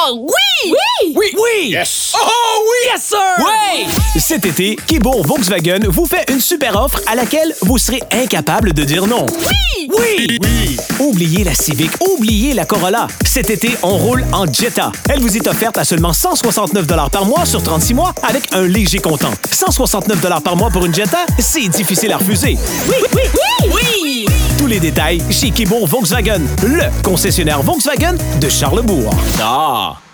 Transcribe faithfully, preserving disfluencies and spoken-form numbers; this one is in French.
Oh, oui! Oui! Oui! Oui! Yes! Oh, oui! Yes, sir! Oui! Cet été, Kibourg Volkswagen vous fait une super offre à laquelle vous serez incapable de dire non. Oui! Oui! Oui! Oubliez la Civic, oubliez la Corolla. Cet été, on roule en Jetta. Elle vous est offerte à seulement cent soixante-neuf dollars par mois sur trente-six mois avec un léger comptant. cent soixante-neuf dollars par mois pour une Jetta, c'est difficile à refuser. Oui! Oui! Oui! Oui! Tous les détails chez Kibourg Volkswagen, le concessionnaire Volkswagen de Charlesbourg. Ah!